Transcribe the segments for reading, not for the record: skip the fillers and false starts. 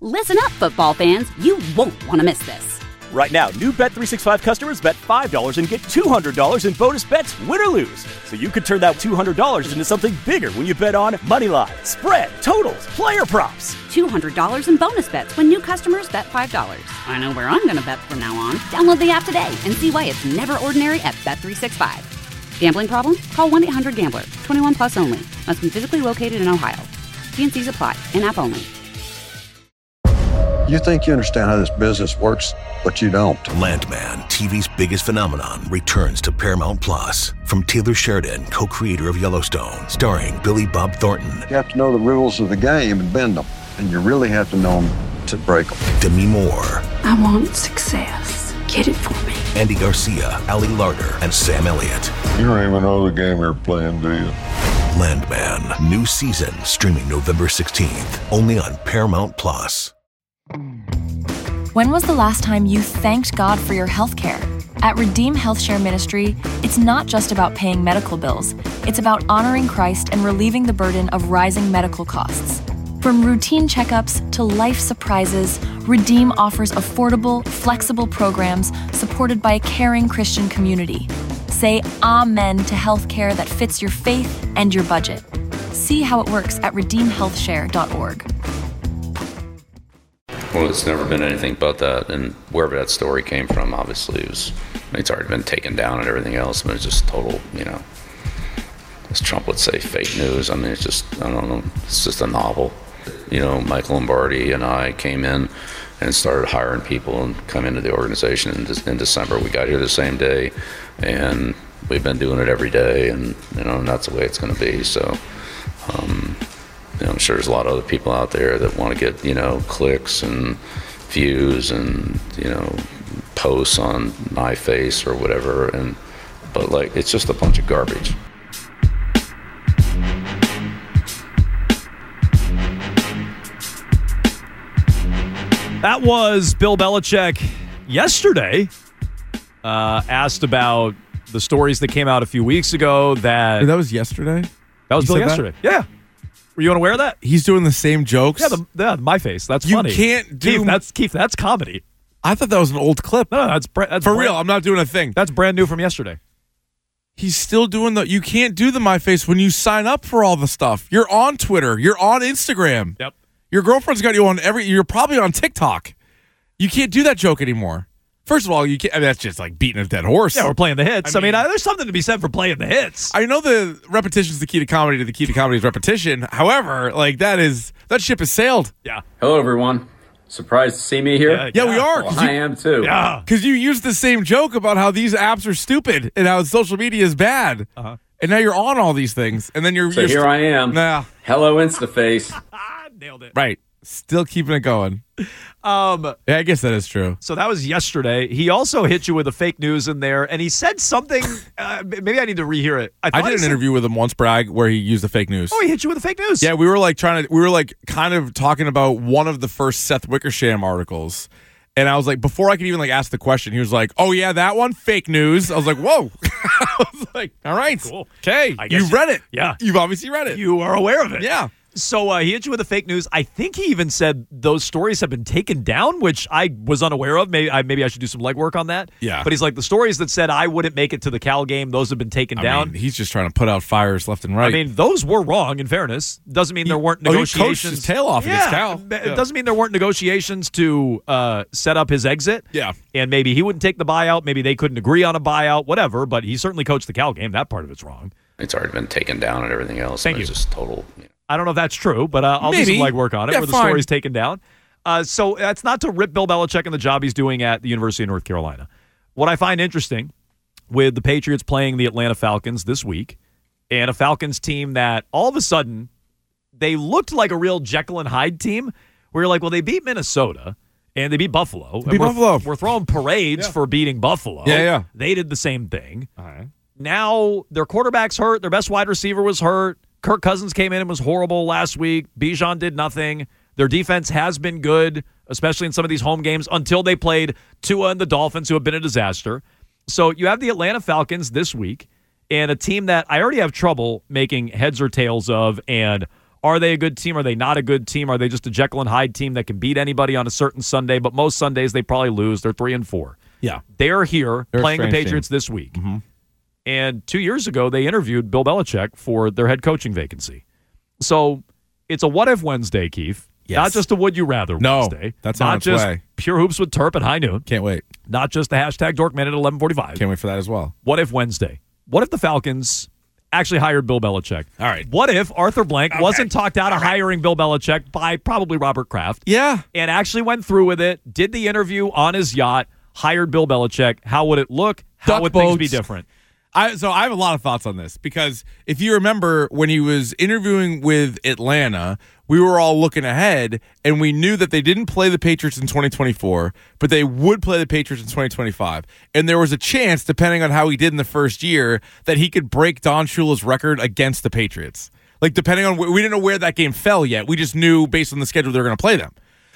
Listen up, football fans. You won't want to miss this. Right now, new Bet365 customers bet $5 and get $200 in bonus bets, win or lose. So you could turn that $200 into something bigger when you bet on money line, spread, totals, player props. $200 in bonus bets when new customers bet $5. I know where I'm going to bet from now on. Download the app today and see why it's never ordinary at Bet365. Gambling problem? Call 1-800-GAMBLER. 21 plus only. Must be physically located in Ohio. T&Cs apply. In-app only. You think you understand how this business works, but you don't. Landman, TV's biggest phenomenon, returns to Paramount Plus. From Taylor Sheridan, co-creator of Yellowstone, starring Billy Bob Thornton. You have to know the rules of the game and bend them. And you really have to know them to break them. Demi Moore. I want success. Get it for me. Andy Garcia, Ali Larter, and Sam Elliott. You don't even know the game you're playing, do you? Landman, new season, streaming November 16th, only on Paramount Plus. When was the last time you thanked God for your health care? At Redeem Health Share Ministry, it's not just about paying medical bills. It's about honoring Christ and relieving the burden of rising medical costs. From routine checkups to life surprises, Redeem offers affordable, flexible programs supported by a caring Christian community. Say amen to health care that fits your faith and your budget. See how it works at redeemhealthshare.org. Well, it's never been anything but that, and wherever that story came from, obviously, it's already been taken down and everything else, but it's just total, as Trump would say, fake news. I mean, it's just, I don't know, it's just a novel. Michael Lombardi and I came in and started hiring people and come into the organization in December. We got here the same day, and we've been doing it every day, and, and that's the way it's going to be, so... I'm sure there's a lot of other people out there that want to get, clicks and views and, posts on my face or whatever. But it's just a bunch of garbage. That was Bill Belichick yesterday, asked about the stories that came out a few weeks ago that... That was yesterday? That was Bill yesterday. That? Yeah. Were you unaware of that? He's doing the same jokes? Yeah, my face. That's funny. You can't do... Keith, that's comedy. I thought that was an old clip. No, that's for real. I'm not doing a thing. That's brand new from yesterday. He's still doing you can't do the my face when you sign up for all the stuff. You're on Twitter. You're on Instagram. Yep. Your girlfriend's got you on you're probably on TikTok. You can't do that joke anymore. First of all, you can't. That's just like beating a dead horse. Yeah, we're playing the hits. I mean, there's something to be said for playing the hits. I know the repetition's the key to comedy. The key to comedy is repetition. However, that ship has sailed. Yeah. Hello, everyone. Surprised to see me here? Yeah, we are. Well, I am too. Yeah. Because you used the same joke about how these apps are stupid and how social media is bad. Uh-huh. And now you're on all these things. And then So here I am. Nah. Hello, InstaFace. Nailed it. Right. Still keeping it going. Yeah, I guess that is true. So that was yesterday. He also hit you with the fake news in there, and he said something. Maybe I need to rehear it. I did an interview with him once, Bragg, where he used the fake news. Oh, he hit you with the fake news. Yeah, we were kind of talking about one of the first Seth Wickersham articles. And I was like, before I could even ask the question, he was like, "Oh yeah, that one, fake news." I was like, "Whoa!" I was like, "All right, cool. Okay, you've read it. Yeah, you've obviously read it. You are aware of it. Yeah." So he hit you with the fake news. I think he even said those stories have been taken down, which I was unaware of. Maybe I should do some legwork on that. Yeah. But he's like, the stories that said I wouldn't make it to the Cal game, those have been taken down. I mean, he's just trying to put out fires left and right. I mean, those were wrong, in fairness. Doesn't mean there weren't negotiations. He coached his tail off against Cal. It doesn't mean there weren't negotiations to set up his exit. Yeah. And maybe he wouldn't take the buyout. Maybe they couldn't agree on a buyout, whatever. But he certainly coached the Cal game. That part of it's wrong. It's already been taken down and everything else. Thank you. It's just total... I don't know if that's true, but I'll do some legwork on it where the story's taken down. So that's not to rip Bill Belichick and the job he's doing at the University of North Carolina. What I find interesting with the Patriots playing the Atlanta Falcons this week, and a Falcons team that all of a sudden they looked like a real Jekyll and Hyde team, where you're like, well, they beat Minnesota and they beat Buffalo. We're throwing parades for beating Buffalo. Yeah. They did the same thing. All right. Now their quarterback's hurt. Their best wide receiver was hurt. Kirk Cousins came in and was horrible last week. Bijan did nothing. Their defense has been good, especially in some of these home games, until they played Tua and the Dolphins, who have been a disaster. So you have the Atlanta Falcons this week, and a team that I already have trouble making heads or tails of and Are they a good team? Are they not a good team? Are they just a Jekyll and Hyde team that can beat anybody on a certain Sunday? But most Sundays they probably lose. They're 3-4. Yeah. They're here playing the Patriots this week. Mm-hmm. And 2 years ago, they interviewed Bill Belichick for their head coaching vacancy. So it's a what if Wednesday, Keith. Yes. Not just a would you rather Wednesday. That's not on its just way. Pure Hoops with Terp at high noon. Can't wait. Not just the hashtag Dorkman at 11:45. Can't wait for that as well. What if Wednesday? What if the Falcons actually hired Bill Belichick? All right. What if Arthur Blank wasn't talked out of hiring Bill Belichick by probably Robert Kraft? Yeah. And actually went through with it, did the interview on his yacht, hired Bill Belichick. How would it look? How would things be different? So I have a lot of thoughts on this because if you remember when he was interviewing with Atlanta, we were all looking ahead and we knew that they didn't play the Patriots in 2024, but they would play the Patriots in 2025. And there was a chance, depending on how he did in the first year, that he could break Don Shula's record against the Patriots. Like, depending on, we didn't know where that game fell yet. We just knew based on the schedule they were going to play them.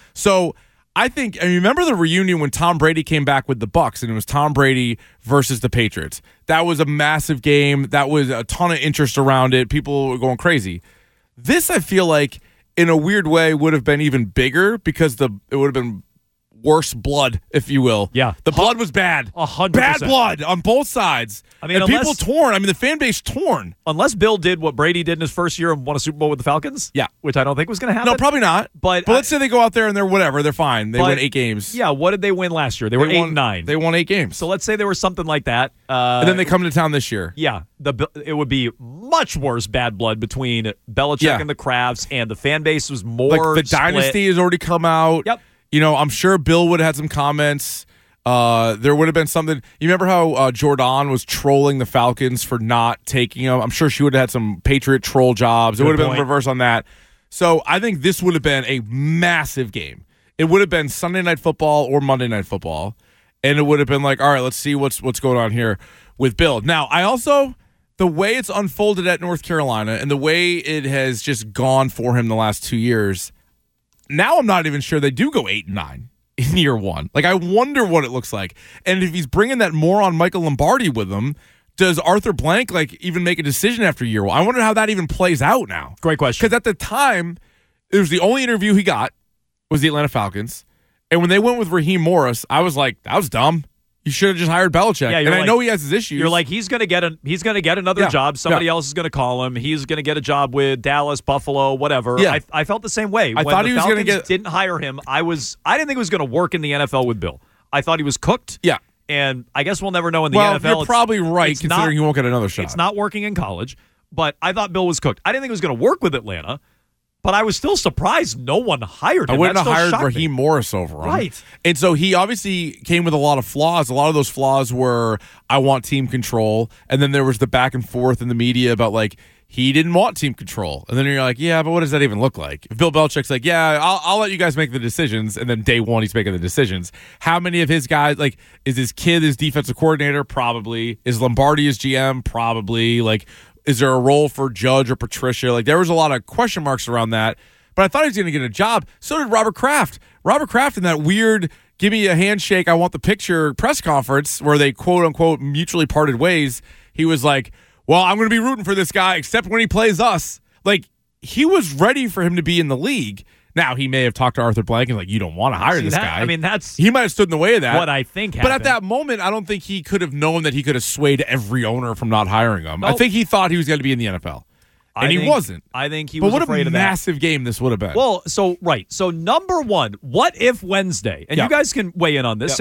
So I think, and remember the reunion when Tom Brady came back with the Bucs, and it was Tom Brady versus the Patriots. That was a massive game. That was a ton of interest around it. People were going crazy. This, I feel like, in a weird way, would have been even bigger because it would have been worse blood, if you will. Yeah. The blood was bad. 100%. Bad blood on both sides. I mean, and people torn. I mean, the fan base torn. Unless Bill did what Brady did in his first year and won a Super Bowl with the Falcons. Yeah. Which I don't think was going to happen. No, probably not. But let's say they go out there and they're whatever. They're fine. They win 8 games. Yeah. What did they win last year? They were 8-9. They won 8 games. So let's say there was something like that. And then they come to town this year. Yeah. It would be much worse bad blood between Belichick and the Crafts, and the fan base was more like the dynasty has already come out. Yep. You know, I'm sure Bill would have had some comments. There would have been something. You remember how Jordan was trolling the Falcons for not taking him? I'm sure she would have had some Patriot troll jobs. It would have been reverse on that. So I think this would have been a massive game. It would have been Sunday Night Football or Monday Night Football. And it would have been like, all right, let's see what's going on here with Bill. Now, I also, the way it's unfolded at North Carolina and the way it has just gone for him the last 2 years, now I'm not even sure they do go 8-9 in year one. Like, I wonder what it looks like. And if he's bringing that moron Michael Lombardi with him, does Arthur Blank even make a decision after year one? I wonder how that even plays out now. Great question. Because at the time, it was the only interview he got was the Atlanta Falcons. And when they went with Raheem Morris, I was like, that was dumb. You should have just hired Belichick. Yeah, and I know he has his issues. You're like, he's going to get another job. Somebody else is going to call him. He's going to get a job with Dallas, Buffalo, whatever. Yeah. I felt the same way. I thought he was going to get. Didn't hire him. I didn't think it was going to work in the NFL with Bill. I thought he was cooked. Yeah. And I guess we'll never know in the NFL. You're probably right, considering he won't get another shot. It's not working in college, but I thought Bill was cooked. I didn't think it was going to work with Atlanta. But I was still surprised no one hired him. I wouldn't have hired Raheem Morris over him. Right. And so he obviously came with a lot of flaws. A lot of those flaws were, I want team control. And then there was the back and forth in the media about, like, he didn't want team control. And then you're like, yeah, but what does that even look like? If Bill Belichick's like, yeah, I'll let you guys make the decisions. And then day one, he's making the decisions. How many of his guys, like, is his kid his defensive coordinator? Probably. Is Lombardi his GM? Probably. Like, is there a role for Judge or Patricia? Like, there was a lot of question marks around that. But I thought he was going to get a job. So did Robert Kraft. Robert Kraft in that weird, give me a handshake, I want the picture press conference where they, quote unquote, mutually parted ways. He was like, well, I'm going to be rooting for this guy except when he plays us. Like, he was ready for him to be in the league. Now, he may have talked to Arthur Blank and like, you don't want to hire this guy. I mean, that's... He might have stood in the way of that. What I think happened. But at that moment, I don't think he could have known that he could have swayed every owner from not hiring him. Nope. I think he thought he was going to be in the NFL. And he wasn't. I think he was afraid of that. But what a massive game this would have been. Well, So number one, what if Wednesday? And you guys can weigh in on this.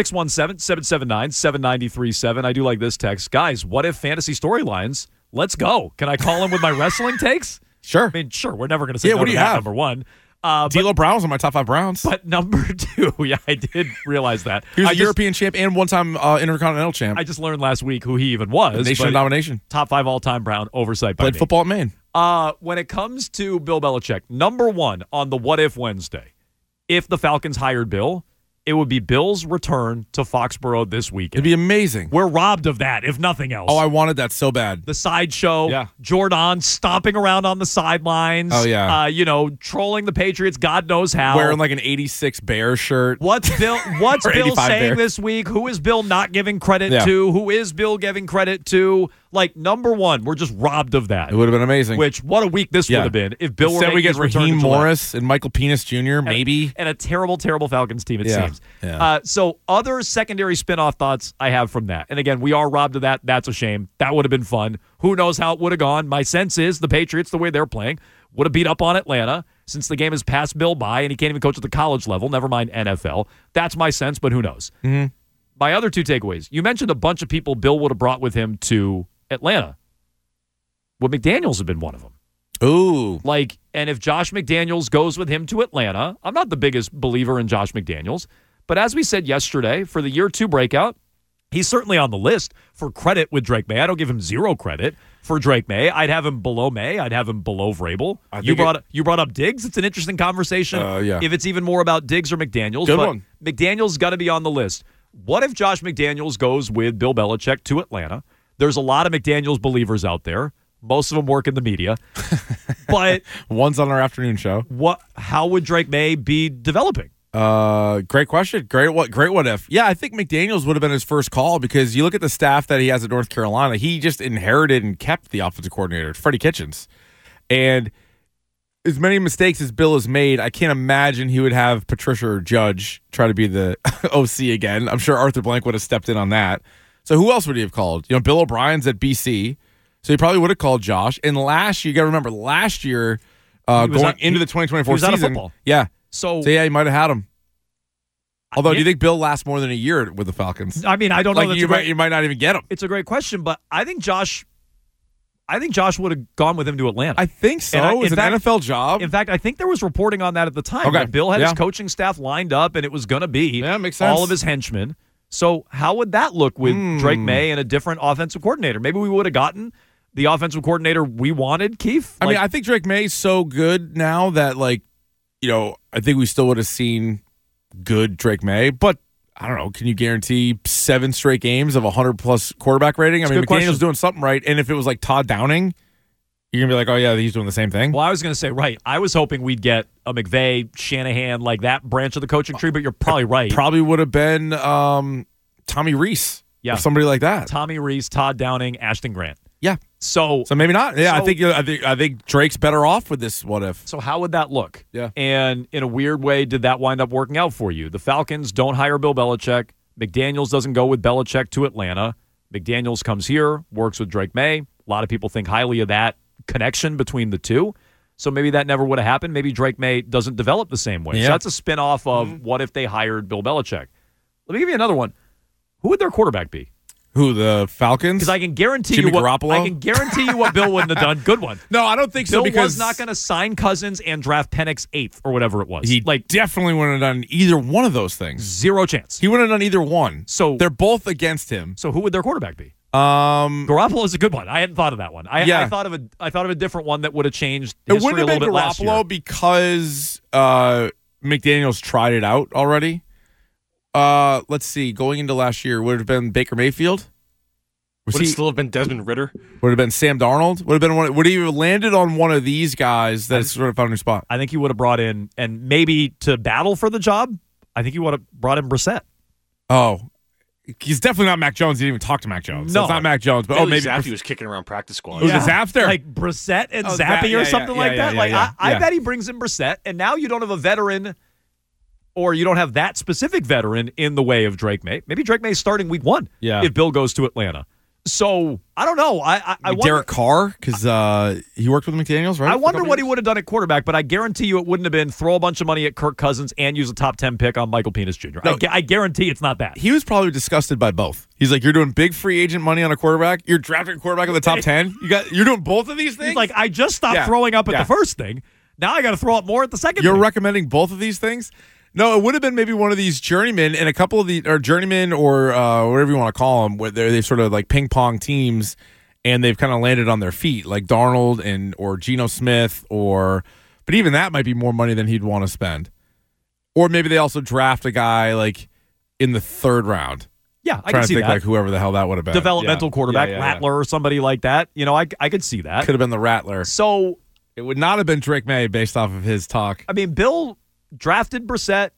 617-779-7937. I do like this text. Guys, what if fantasy storylines? Let's go. Can I call him with my wrestling takes? Sure. I mean, sure. We're never going to say no what to do you that, have? number one. D'Lo Brown's on my top 5 Browns. But number two, yeah, I did realize that. He was a European champ and one-time Intercontinental champ. I just learned last week who he even was. Nation of Domination. Top 5 all-time Brown, oversight by Played me. football at Maine. When it comes to Bill Belichick, number one on the What If Wednesday, if the Falcons hired Bill, it would be Bill's return to Foxborough this weekend. It'd be amazing. We're robbed of that, if nothing else. Oh, I wanted that so bad. The sideshow, Jordan stomping around on the sidelines. Oh, yeah. Trolling the Patriots, God knows how. Wearing like an 86 Bears shirt. What's Bill saying Bears. this week? Who is Bill not giving credit to? Who is Bill giving credit to? Like, number one, we're just robbed of that. It would have been amazing. Which, what a week this would have been if Bill Instead were we get Raheem Morris and Michael Penis Jr., maybe. And a terrible, terrible Falcons team, it seems. Yeah. So other secondary spinoff thoughts I have from that. And again, we are robbed of that. That's a shame. That would have been fun. Who knows how it would have gone. My sense is the Patriots, the way they're playing, would have beat up on Atlanta since the game has passed Bill by and he can't even coach at the college level, never mind NFL. That's my sense, but who knows? Mm-hmm. My other two takeaways. You mentioned a bunch of people Bill would have brought with him to Atlanta. Would McDaniels have been one of them? Ooh. And if Josh McDaniels goes with him to Atlanta, I'm not the biggest believer in Josh McDaniels, but as we said yesterday, for the year 2 breakout, he's certainly on the list for credit with Drake May. I don't give him zero credit for Drake May. I'd have him below May. I'd have him below Vrabel. You brought up Diggs. It's an interesting conversation. If it's even more about Diggs or McDaniels. Good one. McDaniels got to be on the list. What if Josh McDaniels goes with Bill Belichick to Atlanta? There's a lot of McDaniels believers out there. Most of them work in the media. But one's on our afternoon show. How would Drake May be developing? Great question. Great what if. Yeah, I think McDaniels would have been his first call because you look at the staff that he has at North Carolina, he just inherited and kept the offensive coordinator, Freddie Kitchens. And as many mistakes as Bill has made, I can't imagine he would have Patricia or Judge try to be the OC again. I'm sure Arthur Blank would have stepped in on that. So who else would he have called? Bill O'Brien's at BC. So he probably would have called Josh. And last year, you got to remember, going into the 2024 season. Out of football. Yeah. So yeah, he might have had him. Although, do you think Bill lasts more than a year with the Falcons? I mean, I don't know. You might not even get him. It's a great question, but I think Josh would have gone with him to Atlanta. I think so. It's an NFL job. In fact, I think there was reporting on that at the time. Okay. That Bill had his coaching staff lined up, and it was going to be makes sense. all of his henchmen. So how would that look with Drake May and a different offensive coordinator? Maybe we would have gotten the offensive coordinator we wanted, Keith. I mean, I think Drake May's so good now that, I think we still would have seen good Drake May, but I don't know. Can you guarantee 7 straight games of 100-plus quarterback rating? I mean, McDaniel's doing something right, and if it was like Todd Downing, you're going to be like, oh, yeah, he's doing the same thing? Well, I was going to say, right. I was hoping we'd get a McVay, Shanahan, like that branch of the coaching tree, but you're probably right. Probably would have been Tommy Rees or somebody like that. Tommy Rees, Todd Downing, Ashton Grant. Yeah. So maybe not. Yeah, I think Drake's better off with this what if. So how would that look? Yeah. And in a weird way, did that wind up working out for you? The Falcons don't hire Bill Belichick. McDaniels doesn't go with Belichick to Atlanta. McDaniels comes here, works with Drake May. A lot of people think highly of that connection between the two. So maybe that never would have happened. Maybe Drake May doesn't develop the same way. Yeah. So that's a spinoff of what if they hired Bill Belichick. Let me give you another one. Who would their quarterback be? Who, the Falcons? Because I can guarantee Jimmy you Garoppolo? I can guarantee you what Bill wouldn't have done. Good one. No, I don't think so. Bill because was not going to sign Cousins and draft Penix 8th or whatever it was. He definitely wouldn't have done either one of those things. Zero chance. He wouldn't have done either one. So they're both against him. So who would their quarterback be? Garoppolo is a good one. I hadn't thought of that one. I thought of a different one that would have changed history it wouldn't have been Garoppolo because McDaniels tried it out already. Let's see. Going into last year, would it have been Baker Mayfield? Would it still have been Desmond Ridder? Would it have been Sam Darnold? Would he have landed on one of these guys that sort of found a new spot? I think he would have brought in, and maybe to battle for the job, I think he would have brought in Brissett. Oh, he's definitely not Mac Jones. He didn't even talk to Mac Jones. No, so it's not Mac Jones. But maybe Zappy was kicking around practice squad. Was it Zapster? Like Brissett and Zappy or something like that. I bet he brings in Brissett, and now you don't have a veteran, or you don't have that specific veteran in the way of Drake May. Maybe Drake May is starting week 1 if Bill goes to Atlanta. So, I don't know. I wonder, Derek Carr, because he worked with McDaniels, right? I wonder what he would have done at quarterback, but I guarantee you it wouldn't have been throw a bunch of money at Kirk Cousins and use a top 10 pick on Michael Penis Jr. No, I guarantee it's not that. He was probably disgusted by both. He's like, you're doing big free agent money on a quarterback. You're drafting a quarterback in the top 10. You're doing both of these things? He's like, I just stopped throwing up at the first thing. Now I got to throw up more at the second You're thing. recommending both of these things? No, it would have been maybe one of these journeymen and a couple of or journeymen or whatever you want to call them, where they sort of like ping pong teams, and they've kind of landed on their feet, like Darnold or Geno Smith, but even that might be more money than he'd want to spend. Or maybe they also draft a guy like in the 3rd round. Yeah, I can see think that. Like whoever the hell that would have been. Developmental quarterback, Rattler or somebody like that. I could see that. Could have been the Rattler. So it would not have been Drake May based off of his talk. I mean, Bill drafted Brissett,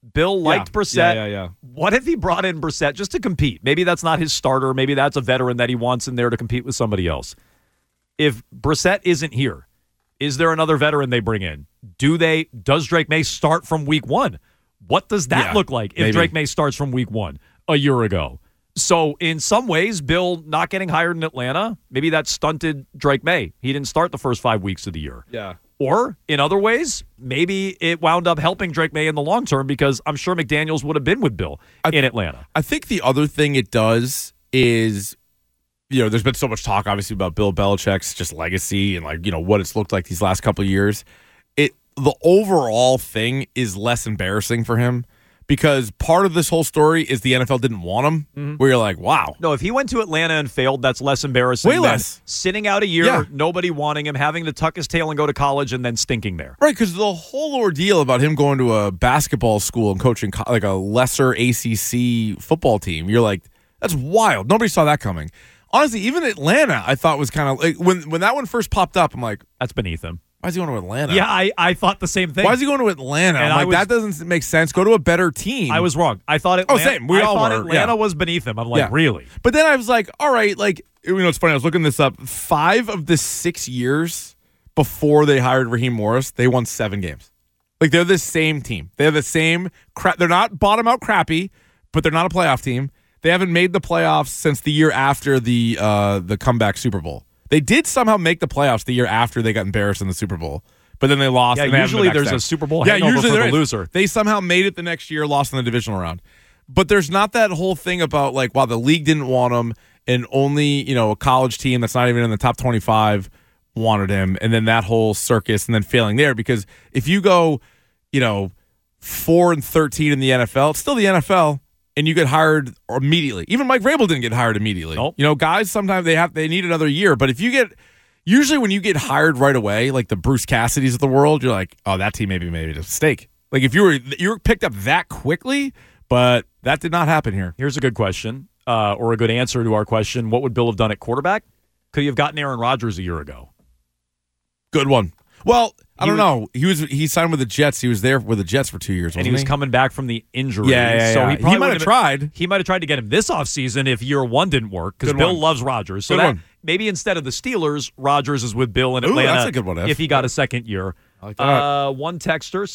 Bill liked Brissett. Yeah. What if he brought in Brissett just to compete? Maybe that's not his starter. Maybe that's a veteran that he wants in there to compete with somebody else. If Brissett isn't here, is there another veteran they bring in? Does Drake May start from week 1? What does that look like if Drake May starts from week 1 a year ago? So in some ways, Bill not getting hired in Atlanta, maybe that stunted Drake May. He didn't start the first 5 weeks of the year. Yeah. Or in other ways, maybe it wound up helping Drake May in the long term because I'm sure McDaniels would have been with Bill in Atlanta. I think the other thing it does is, there's been so much talk, obviously, about Bill Belichick's just legacy and, what it's looked like these last couple of years. The overall thing is less embarrassing for him because part of this whole story is the NFL didn't want him, where you're like, wow. No, if he went to Atlanta and failed, that's less embarrassing Way less. Sitting out a year, nobody wanting him, having to tuck his tail and go to college and then stinking there. Right, because the whole ordeal about him going to a basketball school and coaching like a lesser ACC football team, you're like, that's wild. Nobody saw that coming. Honestly, even Atlanta, I thought was kind of like when that one first popped up, I'm like, that's beneath him. Why is he going to Atlanta? Yeah, I thought the same thing. Why is he going to Atlanta? And that doesn't make sense. Go to a better team. I was wrong. I thought Atlanta, same. We all were. Atlanta was beneath him. I'm like, really? But then I was like, all right, it's funny. I was looking this up. 5 of the 6 years before they hired Raheem Morris, they won 7 games. They're the same team. They have the same crap. They're not bottom out crappy, but they're not a playoff team. They haven't made the playoffs since the year after the comeback Super Bowl. They did somehow make the playoffs the year after they got embarrassed in the Super Bowl. But then they lost. Yeah, usually there's a Super Bowl hangover for the loser. They somehow made it the next year, lost in the divisional round. But there's not that whole thing about wow, the league didn't want him, and only a college team that's not even in the top 25 wanted him, and then that whole circus, and then failing there. Because if you go, 4-13 in the NFL, it's still the NFL, and you get hired immediately. Even Mike Vrabel didn't get hired immediately. Nope. Guys sometimes they need another year, but if you get. Usually when you get hired right away, like the Bruce Cassidys of the world, you're like, oh, that team maybe made a mistake. If you were picked up that quickly, but that did not happen here. Here's a good question, or a good answer to our question. What would Bill have done at quarterback? Could he have gotten Aaron Rodgers a year ago? Good one. Well, I don't know. He signed with the Jets. He was there with the Jets for 2 years, and he was coming back from the injury. Yeah. So he might have tried. He might have tried to get him this offseason if year 1 didn't work, because Bill loves Rodgers. So maybe instead of the Steelers, Rodgers is with Bill in Atlanta. That's a good one. If he got a second year. I like that. One texter,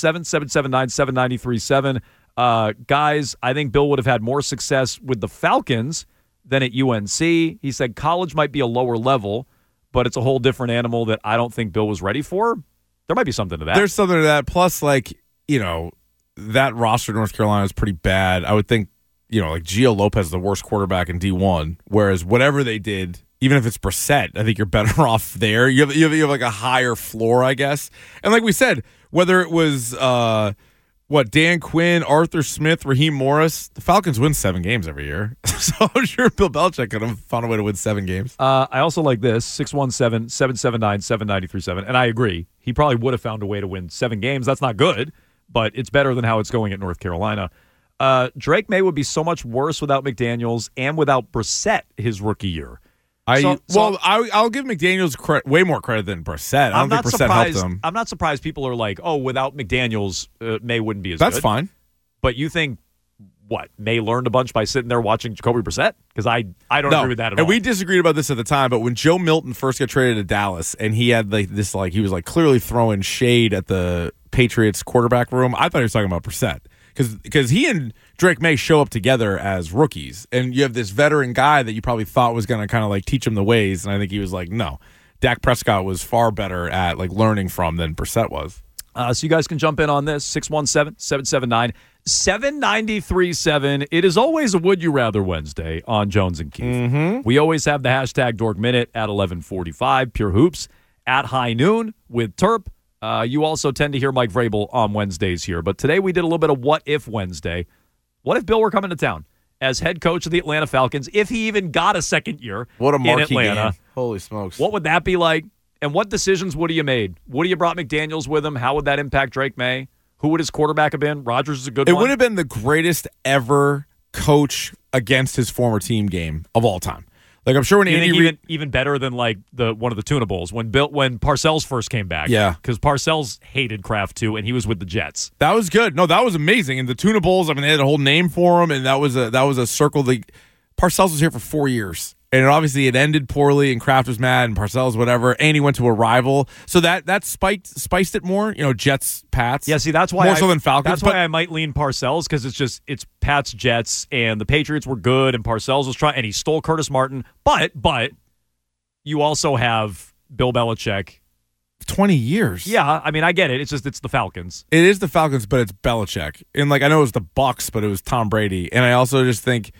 617-779-7937. Guys, I think Bill would have had more success with the Falcons than at UNC. He said college might be a lower level, but it's a whole different animal that I don't think Bill was ready for. There might be something to that. There's something to that. Plus, that roster in North Carolina is pretty bad. I would think, Gio Lopez is the worst quarterback in D1, whereas whatever they did, even if it's Brissett, I think you're better off there. You have a higher floor, I guess. And like we said, whether it was Dan Quinn, Arthur Smith, Raheem Morris, the Falcons win 7 games every year. So I'm sure Bill Belichick could have found a way to win 7 games. I also like this, 617-779-7937. And I agree. He probably would have found a way to win 7 games. That's not good, but it's better than how it's going at North Carolina. Drake May would be so much worse without McDaniels and without Brissett his rookie year. I'll give McDaniels way more credit than Brissett. I don't think Brissett helped him. I'm not surprised people are like, oh, without McDaniels, May wouldn't be as good. That's fine. But you think, May learned a bunch by sitting there watching Jacoby Brissett? Because I don't agree with that at all. And we disagreed about this at the time, but when Joe Milton first got traded to Dallas and he had he was clearly throwing shade at the Patriots quarterback room, I thought he was talking about Brissett. Because he and Drake May show up together as rookies, and you have this veteran guy that you probably thought was going to kind of teach him the ways, and I think he was like, no. Dak Prescott was far better at learning from than Brissett was. So you guys can jump in on this, 617-779-7937. It is always a Would You Rather Wednesday on Jones and Keith. Mm-hmm. We always have the hashtag Dork Minute at 11:45, Pure Hoops at high noon with Terp. You also tend to hear Mike Vrabel on Wednesdays here. But today we did a little bit of What If Wednesday. What if Bill were coming to town as head coach of the Atlanta Falcons, if he even got a second year what a marquee in Atlanta? Game. Holy smokes. What would that be like? And what decisions would he have made? Would he have brought McDaniels with him? How would that impact Drake May? Who would his quarterback have been? Rodgers is a good one. It would have been the greatest ever coach against his former team game of all time. Like I'm sure when Andy Reid, even better than like one of the Tuna Bowls when Parcells first came back. Yeah, because Parcells hated Kraft too, and he was with the Jets. That was good. No, that was amazing. And the Tuna Bowls, I mean, they had a whole name for them, and that was a circle. Parcells was here for 4 years. And obviously it ended poorly, and Kraft was mad, and Parcells, whatever. And he went to a rival, so that spiced it more. Jets, Pats. Yeah, see, that's why more so than Falcons. That's why I might lean Parcells because it's Pats, Jets, and the Patriots were good, and Parcells was trying, and he stole Curtis Martin. But you also have Bill Belichick. 20 years. Yeah, I mean, I get it. It's the Falcons. It is the Falcons, but it's Belichick, and I know it was the Bucs, but it was Tom Brady, and I also just think.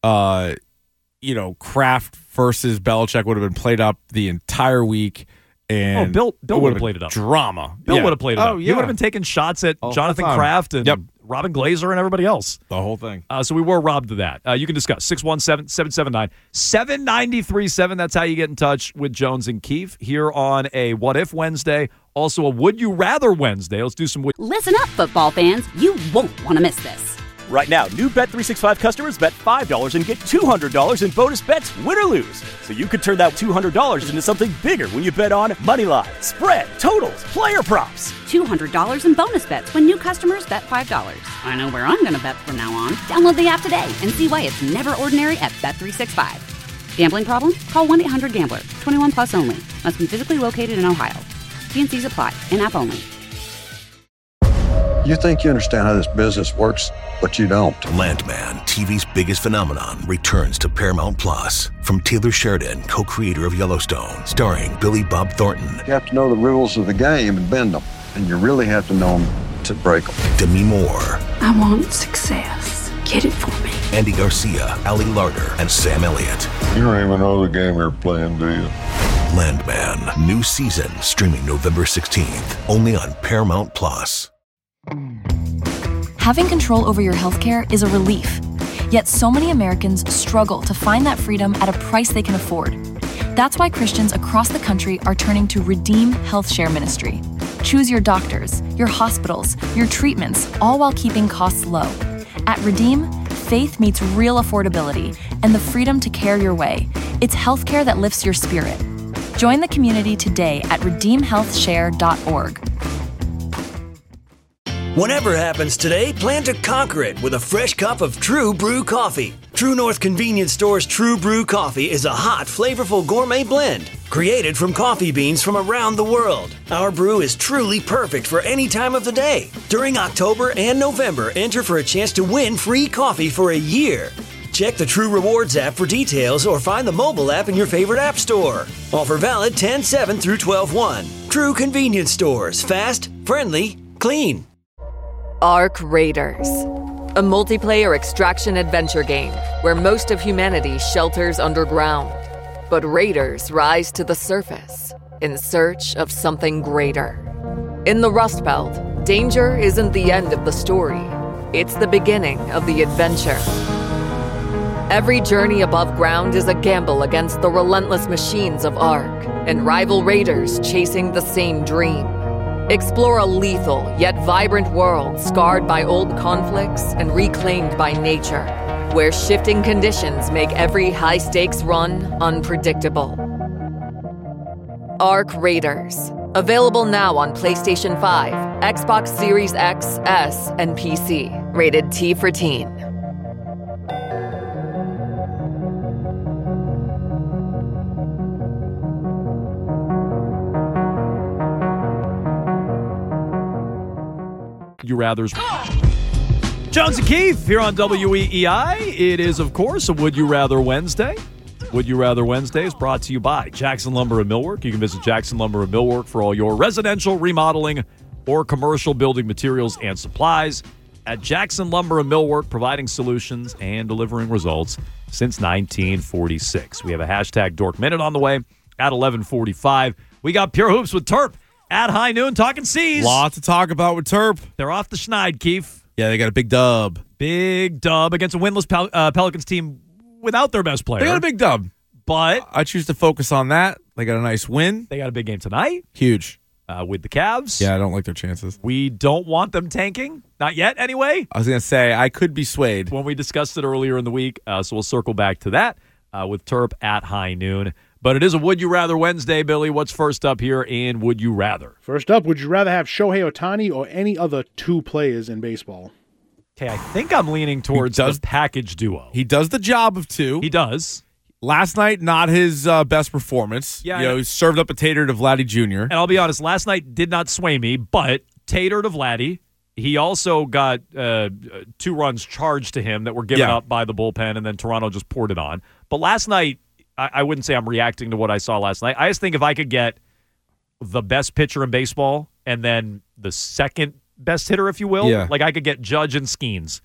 Kraft versus Belichick would have been played up the entire week. And Bill would have played it up. Drama. Bill would have played it up. Yeah. He would have been taking shots at Jonathan Kraft and Robin Glazer and everybody else. The whole thing. So we were robbed of that. You can discuss 617-779-7937. That's how you get in touch with Jones and Keefe here on a What If Wednesday. Also a Would You Rather Wednesday. Let's do some. Listen up, football fans. You won't want to miss this. Right now, new Bet365 customers bet $5 and get $200 in bonus bets, win or lose. So you could turn that $200 into something bigger when you bet on moneyline, spread, totals, player props. $200 in bonus bets when new customers bet $5. I know where I'm going to bet from now on. Download the app today and see why it's never ordinary at Bet365. Gambling problem? Call 1-800-GAMBLER. 21 plus only. Must be physically located in Ohio. T&Cs apply. In-app only. You think you understand how this business works, but you don't. Landman, TV's biggest phenomenon, returns to Paramount Plus. From Taylor Sheridan, co-creator of Yellowstone, starring Billy Bob Thornton. You have to know the rules of the game and bend them, and you really have to know them to break them. Demi Moore. I want success. Get it for me. Andy Garcia, Ali Larter, and Sam Elliott. You don't even know the game you're playing, do you? Landman, new season, streaming November 16th, only on Paramount Plus. Having control over your healthcare is a relief. Yet so many Americans struggle to find that freedom at a price they can afford. That's why Christians across the country are turning to Redeem Health Share Ministry. Choose your doctors, your hospitals, your treatments, all while keeping costs low. At Redeem, faith meets real affordability and the freedom to care your way. It's healthcare that lifts your spirit. Join the community today at redeemhealthshare.org. Whatever happens today, plan to conquer it with a fresh cup of True Brew coffee. True North Convenience Store's True Brew coffee is a hot, flavorful gourmet blend created from coffee beans from around the world. Our brew is truly perfect for any time of the day. During October and November, enter for a chance to win free coffee for a year. Check the True Rewards app for details or find the mobile app in your favorite app store. Offer valid 10/7 through 12/1. True Convenience Stores. Fast, friendly, clean. Ark Raiders, a multiplayer extraction adventure game where most of humanity shelters underground. But raiders rise to the surface in search of something greater. In the Rust Belt, danger isn't the end of the story. It's the beginning of the adventure. Every journey above ground is a gamble against the relentless machines of Ark and rival raiders chasing the same dream. Explore a lethal yet vibrant world scarred by old conflicts and reclaimed by nature, where shifting conditions make every high-stakes run unpredictable. Ark Raiders. Available now on PlayStation 5, Xbox Series X, S, and PC. Rated T for Teen. You rathers. Jones and Keefe here on WEEI. It is, of course, a Would You Rather Wednesday. Would You Rather Wednesday is brought to you by Jackson Lumber and Millwork. You can visit Jackson Lumber and Millwork for all your residential remodeling or commercial building materials and supplies. At Jackson Lumber and Millwork, providing solutions and delivering results since 1946. We have a hashtag Dork Minute on the way at 11:45. We got Pure Hoops with Terp at high noon, talking C's. Lot to talk about with Terp. They're off the schneid, Keefe. Yeah, they got a big dub. Big dub against a winless Pelicans team without their best player. They got a big dub. But I choose to focus on that. They got a nice win. They got a big game tonight. Huge. With the Cavs. Yeah, I don't like their chances. We don't want them tanking. Not yet, anyway. I was going to say, I could be swayed. When we discussed it earlier in the week, so we'll circle back to that. with Terp at high noon. But it is a Would You Rather Wednesday, Billy. What's first up here in Would You Rather? First up, would you rather have Shohei Ohtani or any other two players in baseball? Okay, I think I'm leaning towards the package duo. He does the job of two. He does. Last night, not his best performance. Yeah, he served up a tater to Vladdy Jr. And I'll be honest, last night did not sway me, but tater to Vladdy. He also got 2 runs charged to him that were given up by the bullpen, and then Toronto just poured it on. But last night, I wouldn't say I'm reacting to what I saw last night. I just think if I could get the best pitcher in baseball and then the second best hitter, if you will, like I could get Judge and Skeens.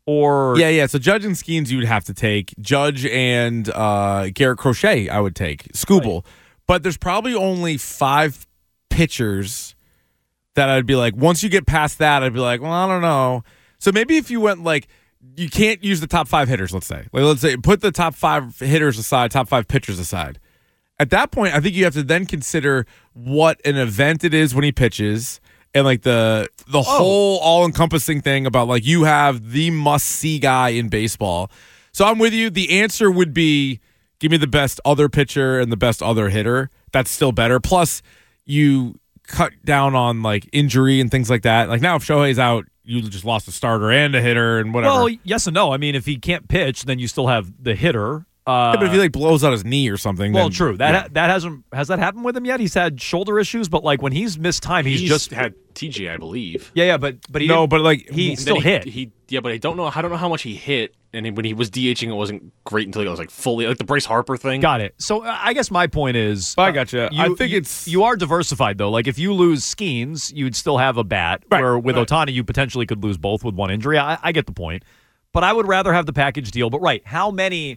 Or So Judge and Skeens you would have to take. Judge and Garrett Crochet I would take. Skubal. Right. But there's probably only 5 pitchers that I'd be like, once you get past that, I'd be like, well, I don't know. So maybe if you went like, you can't use the top 5 hitters, let's say. Like, let's say, put the top 5 hitters aside, top 5 pitchers aside. At that point, I think you have to then consider what an event it is when he pitches, and like the whole all-encompassing thing about like you have the must-see guy in baseball. So I'm with you. The answer would be give me the best other pitcher and the best other hitter. That's still better. Plus, you cut down on like injury and things like that. Like now, if Shohei's out, you just lost a starter and a hitter and whatever. Well, yes and no. I mean, if he can't pitch, then you still have the hitter. But if he like blows out his knee or something, well, then, true. That has that happened with him yet? He's had shoulder issues, but like when he's missed time, he's just had TJ, I believe. Yeah, but he he still hit. But I don't know how much he hit, and when he was DHing, it wasn't great until he was like fully like the Bryce Harper thing. Got it. So I guess my point is, I got you. I think you are diversified though. Like if you lose Skeens, you'd still have a bat. Right, where with Ohtani, you potentially could lose both with one injury. I get the point, but I would rather have the package deal. But how many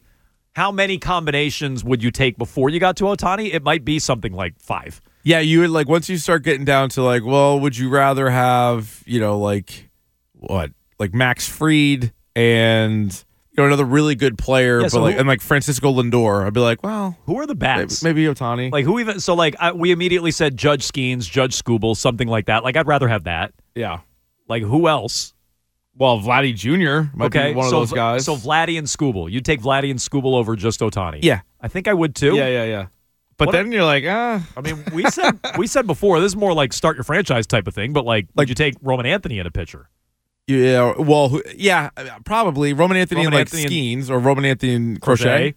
combinations would you take before you got to Ohtani? It might be something like 5. Yeah, you would like once you start getting down to like, well, would you rather have, like what? Like Max Fried and another really good player, but like Francisco Lindor. I'd be like, well, who are the bats? Maybe Ohtani. Like who even? So like we immediately said Judge Skeens, Judge Skubal, something like that. Like I'd rather have that. Yeah. Like who else? Well, Vladdy Jr. might be one of those guys. So Vladdy and Skubal. You'd take Vladdy and Skubal over just Ohtani. Yeah. I think I would too. Yeah. But then you're like, I mean, we said before, this is more like start your franchise type of thing, but like would you take Roman Anthony in a pitcher? Yeah, well, probably. Roman Anthony and like Skeens or Roman Anthony and Crochet.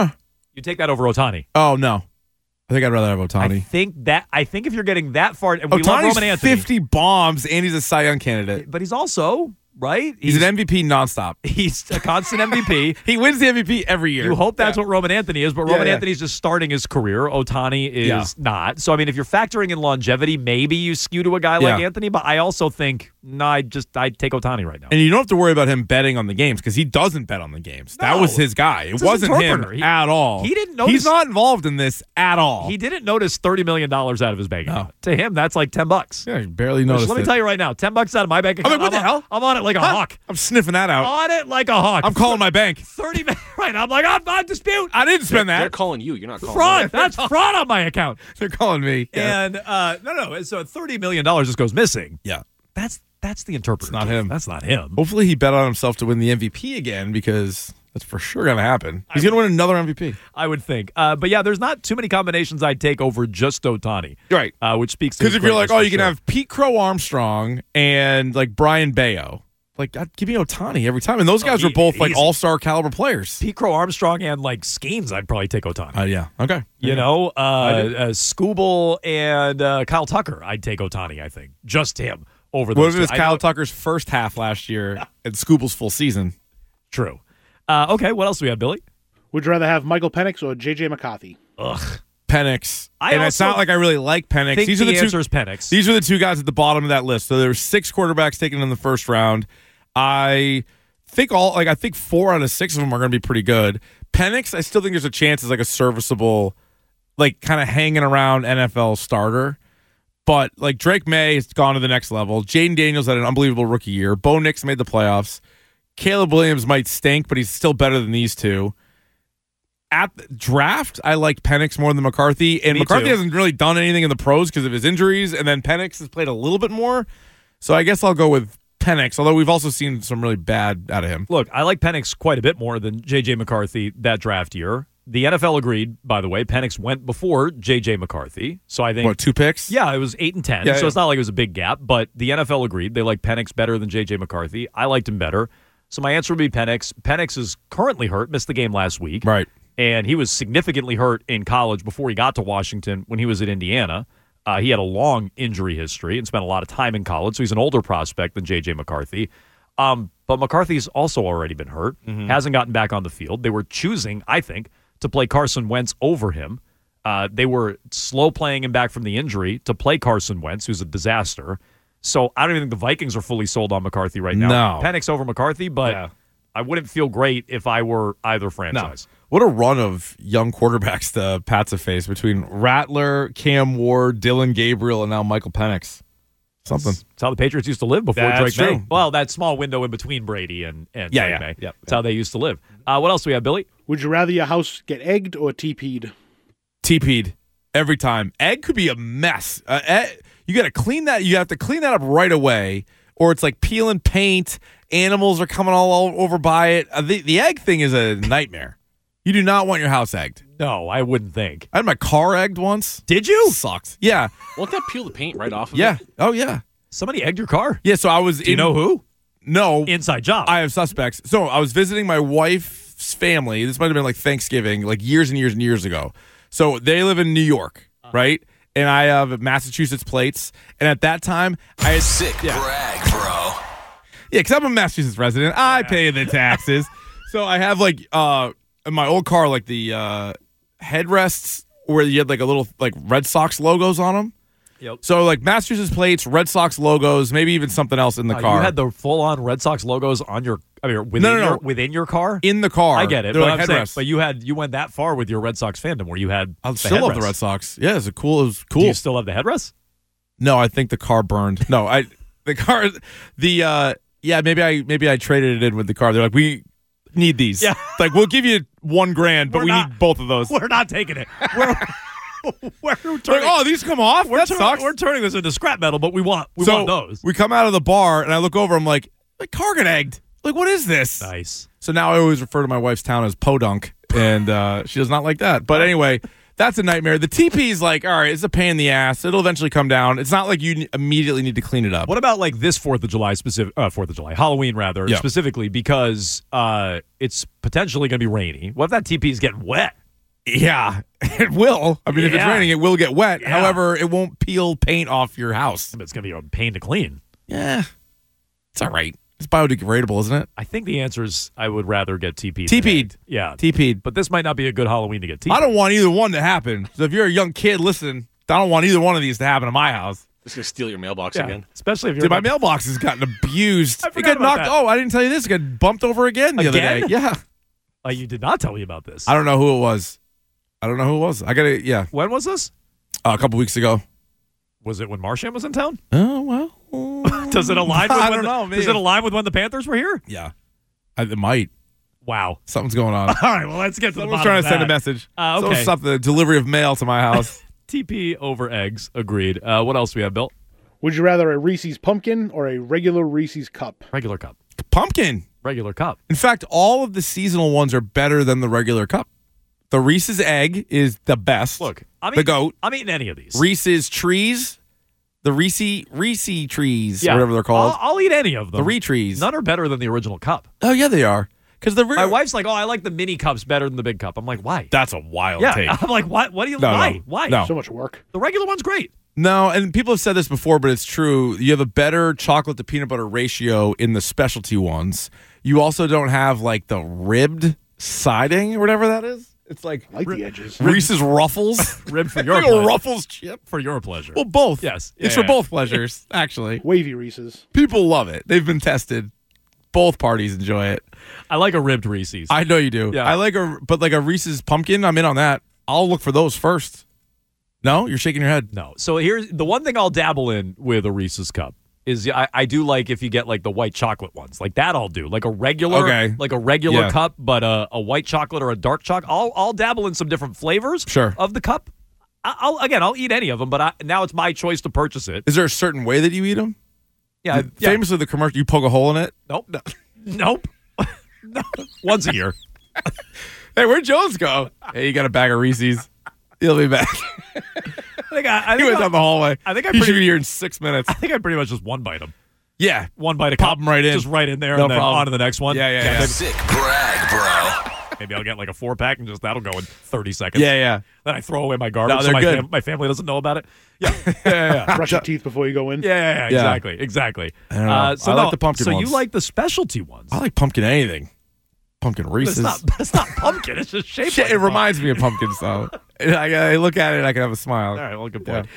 You take that over Ohtani. Oh, no. I think I'd rather have Ohtani. I think if you're getting that far, and we love Roman Anthony. 50 bombs, and he's a Cy Young candidate. But he's also, right? He's an MVP nonstop. He's a constant MVP. He wins the MVP every year. You hope that's what Roman Anthony is, but Roman Anthony's just starting his career. Ohtani is not. So, I mean, if you're factoring in longevity, maybe you skew to a guy like Anthony, but I also think, I'd take Ohtani right now. And you don't have to worry about him betting on the games because he doesn't bet on the games. No, that was his guy. It wasn't him at all. He didn't notice. He's not involved in this at all. He didn't notice $30 million out of his bank account. To him, that's like $10. Yeah, he barely noticed. Let me tell you right now, $10 out of my bank account. I'm like, what the hell? I'm on it like a hawk. I'm sniffing that out. On it like a hawk. I'm calling my bank. 30 right. I'm like, I'm dispute. I didn't spend that. They're calling you. You're not calling fraud. That's fraud on my account. They're calling me. Yeah. And no. So $30 million just goes missing. Yeah. That's the interpreter. It's not him. That's not him. Hopefully he bet on himself to win the MVP again because that's for sure going to happen. He's going to win another MVP. I would think. But yeah, there's not too many combinations I'd take over just Ohtani. Right. Which speaks to because if you're like, you can have Pete Crow Armstrong and like Brian Bayo. Like, give me Ohtani every time. And those guys were both like all-star caliber players. Pete Crow Armstrong and like Skeens, I'd probably take Ohtani. Yeah. Okay. Skubal and Kyle Tucker, I'd take Ohtani, I think. Just him over those two. What if it was Kyle Tucker's first half last year and Skubal's full season? True. Okay, what else do we have, Billy? Would you rather have Michael Penix or J.J. McCarthy? Ugh. Penix. And it's not like I really like Penix. These are the answer is Penix. These are the two guys at the bottom of that list. So there were 6 quarterbacks taken in the first round. I think 4 out of 6 of them are going to be pretty good. Penix, I still think there's a chance as like a serviceable, like kind of hanging around NFL starter. But like Drake May has gone to the next level. Jaden Daniels had an unbelievable rookie year. Bo Nix made the playoffs. Caleb Williams might stink, but he's still better than these two. At the draft, I like Penix more than McCarthy. And McCarthy hasn't really done anything in the pros because of his injuries. And then Penix has played a little bit more. So I guess I'll go with Penix, although we've also seen some really bad out of him. Look, I like Penix quite a bit more than J.J. McCarthy that draft year. the NFL agreed, by the way. Penix went before J.J. McCarthy. So I think... What, 2 picks? Yeah, it was 8 and 10. So it's not like it was a big gap. But the NFL agreed. They like Penix better than J.J. McCarthy. I liked him better. So my answer would be Penix. Penix is currently hurt. Missed the game last week. Right. And he was significantly hurt in college before he got to Washington when he was at Indiana. He had a long injury history and spent a lot of time in college. So he's an older prospect than J.J. McCarthy. But McCarthy's also already been hurt. Hasn't gotten back on the field. They were choosing, I think, to play Carson Wentz over him. They were slow playing him back from the injury to play Carson Wentz, who's a disaster. So I don't even think the Vikings are fully sold on McCarthy right now. No. Penix over McCarthy, but I wouldn't feel great if I were either franchise. No. What a run of young quarterbacks the Pats have faced between Rattler, Cam Ward, Dylan Gabriel, and now Michael Penix. Something. That's how the Patriots used to live before That's Drake May. true. Well, that small window in between Brady and Drake May. That's how they used to live. What else do we have, Billy? Would you rather your house get egged or TP'd? TP'd every time. Egg could be a mess. You got to clean that. You have to clean that up right away, or it's like peeling paint. Animals are coming all over by it. The egg thing is a nightmare. You do not want your house egged. No, I wouldn't think. I had my car egged once. Did you? Sucks. Yeah. Won't that peel the paint right off of Yeah. it? Oh, yeah. Somebody egged your car? Yeah, so I was Do you know who? No. Inside job. I have suspects. So I was visiting my wife's family. This might have been like Thanksgiving, like years and years and years ago. So they live in New York, right? And I have Massachusetts plates. And at that time, I had... Sick brag, bro. Yeah, because I'm a Massachusetts resident. I pay the taxes. So I have like... in my old car, like the headrests where you had like a little like Red Sox logos on them. Yep. So like Massachusetts plates, Red Sox logos, maybe even something else in the car. You had the full-on Red Sox logos on your, within your car? In the car. I get it. They're But, like headrests. but you went that far with your Red Sox fandom where you had I the still love the headrest. Red Sox. Yeah, it was cool. Do you still have the headrest? No, I think the car burned. No, maybe I traded it in with the car. They're like, we need these. Yeah. Like, we'll give you $1,000, but we need both of those. We're not taking it. We're turning, Like, these come off? That sucks. We're turning this into scrap metal, but we want those. We come out of the bar, and I look over. I'm like, the car got egged. Like, what is this? Nice. So now I always refer to my wife's town as Podunk, and she does not like that. But anyway, that's a nightmare. The TP is like, all right, it's a pain in the ass. It'll eventually come down. It's not like you immediately need to clean it up. What about like this Halloween rather, Yeah. specifically because it's potentially going to be rainy. What if that TP is getting wet? Yeah, it will. I mean, if it's raining, it will get wet. Yeah. However, it won't peel paint off your house. But it's going to be a pain to clean. Yeah, it's all right. It's biodegradable, isn't it? I think the answer is I would rather get TP'd. TP'd. Yeah. TP'd. But this might not be a good Halloween to get TP'd. I don't want either one to happen. So if you're a young kid, listen, I don't want either one of these to happen in my house. It's going to steal your mailbox Yeah. again. Especially if you're Dude, my mailbox has gotten abused. I It forgot got knocked. about that. Oh, I didn't tell you this. It got bumped over again the other day. Again? Yeah. You did not tell me about this. I don't know who it was. I got it. Yeah. When was this? A couple weeks ago. Was it when Marchand was in town? Oh, well. Does it align with I don't know, does it align with when the Panthers were here? Yeah. It might. Wow. Something's going on. All right, well, let's get to the Someone's bottom trying of to send a that. message. Okay. Something, delivery of mail to my house. TP over eggs. Agreed. What else do we have, Bill? Would you rather a Reese's Pumpkin or a regular Reese's Cup? Regular cup. Pumpkin. Regular cup. In fact, all of the seasonal ones are better than the regular cup. The Reese's Egg is the best. Look, the GOAT. I'm eating any of these. Reese's Trees. The Reese trees, or whatever they're called. I'll eat any of them. The Re-trees. None are better than the original cup. Oh, yeah, they are. Because My wife's like, I like the mini cups better than the big cup. I'm like, why? That's a wild Yeah, take. I'm like, what do you? No, why? no, Why? no. So much work. The regular one's great. No, and people have said this before, but it's true. You have a better chocolate to peanut butter ratio in the specialty ones. You also don't have like the ribbed siding or whatever that is. It's like I like the edges. Reese's Ruffles. Rib for your Like pleasure. a Ruffles chip. For your pleasure. Well, both. Yes. It's Yeah, for yeah. both pleasures, actually. Wavy Reese's. People love it. They've been tested. Both parties enjoy it. I like a ribbed Reese's. I know you do. Yeah. I like but like a Reese's pumpkin, I'm in on that. I'll look for those first. No? You're shaking your head. No. So here's the one thing I'll dabble in with a Reese's cup is I do like if you get like the white chocolate ones. Like that I'll do. Like a regular Yeah. cup, but a white chocolate or a dark chocolate. I'll dabble in some different flavors of the cup. I'll eat any of them, but now it's my choice to purchase it. Is there a certain way that you eat them? Yeah. Famously, the commercial, you poke a hole in it? Nope. Nope. No. Once a year. Hey, where'd Jones go? Hey, you got a bag of Reese's. He'll be back. I think he went down the hallway. I think he should be here in 6 minutes. I think I pretty much just one bite him. Yeah. One bite of pop him right in. Just right in there no and then problem. on to the next one. Yeah. Sick brag, bro. Maybe I'll get like a 4-pack and just that'll go in 30 seconds. Yeah. Then I throw away my garbage No, so they're my family doesn't know about it. Yeah. Brush your teeth before you go in. Yeah, exactly. I don't know. I like the pumpkin ones. ones. So you like the specialty ones? I like pumpkin anything. Pumpkin Reese's. It's not pumpkin. It's just shaped like it reminds me of pumpkins, though. I look at it and I can have a smile. All right, well, good point.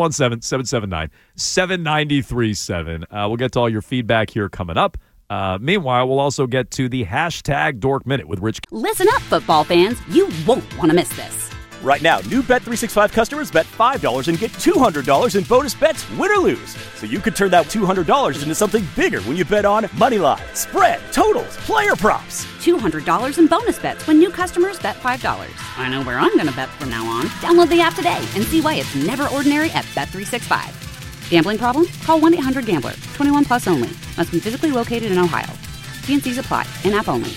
617-779-7937. We'll get to all your feedback here coming up. Meanwhile, we'll also get to the hashtag Dork Minute with Rich. Listen up, football fans. You won't want to miss this. Right now, new Bet365 customers bet $5 and get $200 in bonus bets, win or lose. So you could turn that $200 into something bigger when you bet on moneyline, spread, totals, player props. $200 in bonus bets when new customers bet $5. I know where I'm going to bet from now on. Download the app today and see why it's never ordinary at Bet365. Gambling problem? Call 1-800-GAMBLER. 21 plus only. Must be physically located in Ohio. T&Cs apply. In-app only.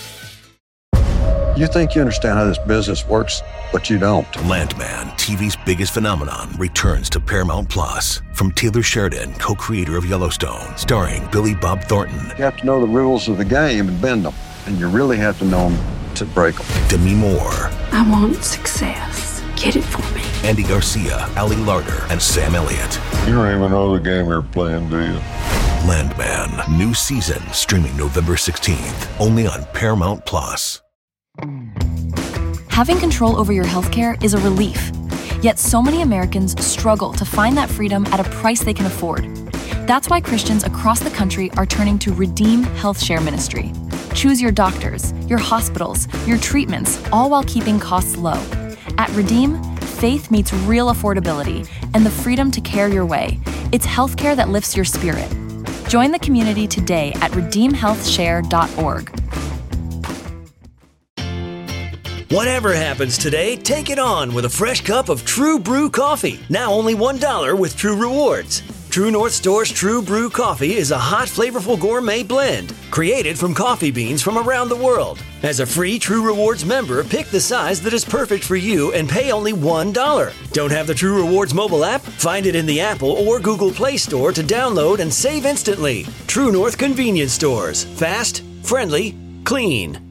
You think you understand how this business works, but you don't. Landman, TV's biggest phenomenon, returns to Paramount Plus. From Taylor Sheridan, co-creator of Yellowstone, starring Billy Bob Thornton. You have to know the rules of the game and bend them, and you really have to know them to break them. Demi Moore. I want success. Get it for me. Andy Garcia, Ali Larter, and Sam Elliott. You don't even know the game you're playing, do you? Landman, new season, streaming November 16th, only on Paramount Plus. Having control over your healthcare is a relief. Yet so many Americans struggle to find that freedom at a price they can afford. That's why Christians across the country are turning to Redeem Health Share Ministry. Choose your doctors, your hospitals, your treatments, all while keeping costs low. At Redeem, faith meets real affordability and the freedom to care your way. It's healthcare that lifts your spirit. Join the community today at redeemhealthshare.org. Whatever happens today, take it on with a fresh cup of True Brew coffee. Now only $1 with True Rewards. True North Store's True Brew coffee is a hot, flavorful gourmet blend created from coffee beans from around the world. As a free True Rewards member, pick the size that is perfect for you and pay only $1. Don't have the True Rewards mobile app? Find it in the Apple or Google Play Store to download and save instantly. True North Convenience Stores. Fast, friendly, clean.